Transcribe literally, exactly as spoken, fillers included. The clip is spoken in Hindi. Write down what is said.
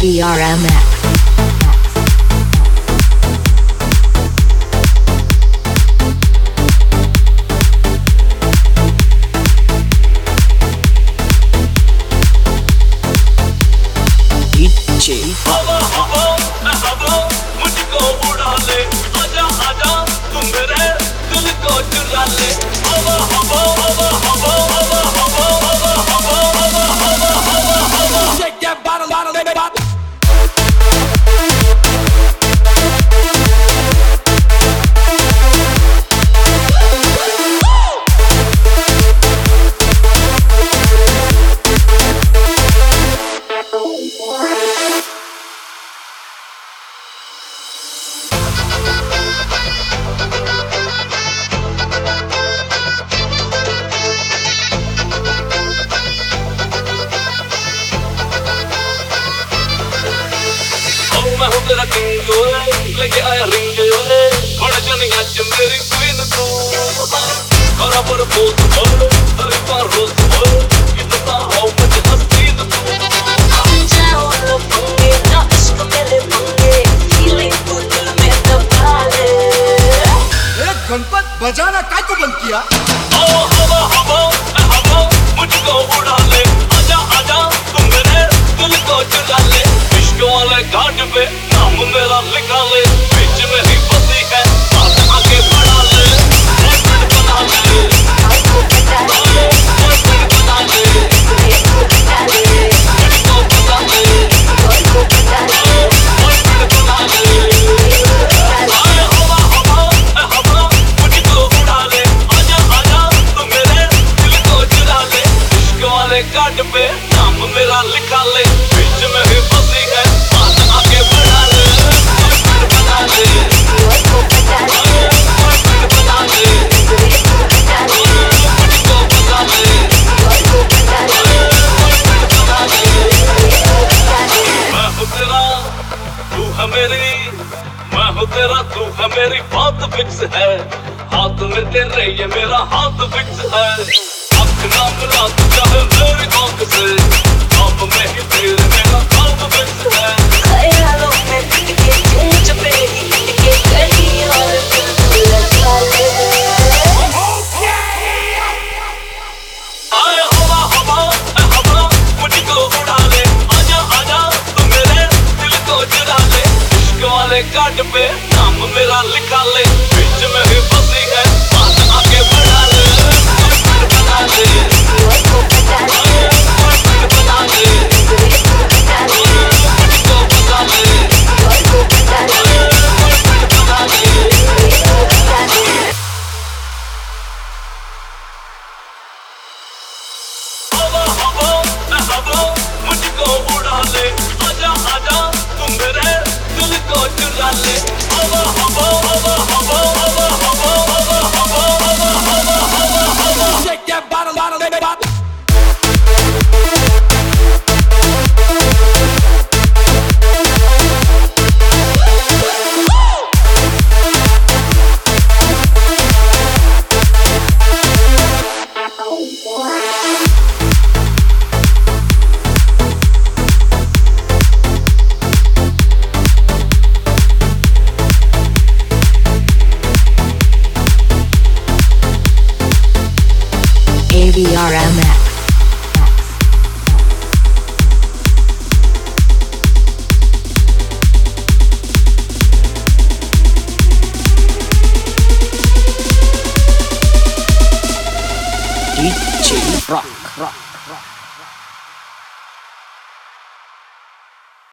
V R M X. हवा हवा हवा मुझको उड़ा ले, आजा आजा तुम मेरे दिल को चुरा ले। हवा हवा हवा हवा हवा हवा हवा हवा हवा हवा हवा हवा shake that bottle bottle baby bottle। मैं हूँ तेरा किंग ओए, लेके आया रिंग ओए, बड़ा जानिया च मेरी क्वीन तू। करा पर बोल ओए, अरे पर रोज ओए, कितना हो मुझे हसीन तू। हम जाओ लो पंगे, ना इश्क मेरे पंगे, फीलिंग तू दिल में दबा ले। ए गणपत बजाना काय को बंद किया? हवा हवा हवा हवा मुझको उड़ा ले, आजा आजा तुम मेरे दिल को चुरा ले। इश्क वाले घाट पे नाम मेरा लिखा ले, बीच में ही फंसी है साथ आगे बढ़ा ले। बॉयफ्रेंड बना ले, बॉयफ्रेंड बना ले, बॉयफ्रेंड बना ले, मुझको बता ले, बॉयफ्रेंड बना ले। आए हवा हवा हवा मुझको उड़ा ले, आजा आजा तुम मेरे दिल को चुरा ले। इश्क वाले घाट पे नाम मेरा लिखा ले, बीच में ही फंसी है साथ आगे बढ़ा ले। बॉयफ्रेंड बना ले, बॉयफ्रेंड बना ले, मुझको बता ले, बॉयफ्रेंड बना ले। मैं हूँ तेरा तू है मेरी, मैं हूँ तेरा तू है मेरी, बात फिक्स है हाथ में तेरे, ये मेरा हाथ फिक्स है। आँख ना मिला तू चाहे मेरी आँख से, काम में ही तेरे मेरा काम फिक्स है। ख्यालों में बिक के गूंज पे ही बिक के कहीं और दिल लगा ले। आए हवा हवा हवा मुझको उड़ा ले, आजा आजा तुम मेरे दिल को चुरा ले। इश्क वाले घाट पे नाम मेरा लिखा ले, बीच में ही फंसी है साथ आगे बढ़ा ले। बॉयफ्रेंड बना ले, बॉयफ्रेंड बना ले, मुझको बता ले, बॉयफ्रेंड बना ले। हवा हवा हवा मुझको उड़ा ले, आजा आजा तुम मेरे दिल को चुरा ले। हवा हवा हवा हवा हवा हवा हवा हवा हवा हवा हवा हवा shake that bottle bottle baby bottle। V R M X. D J Rock, rock.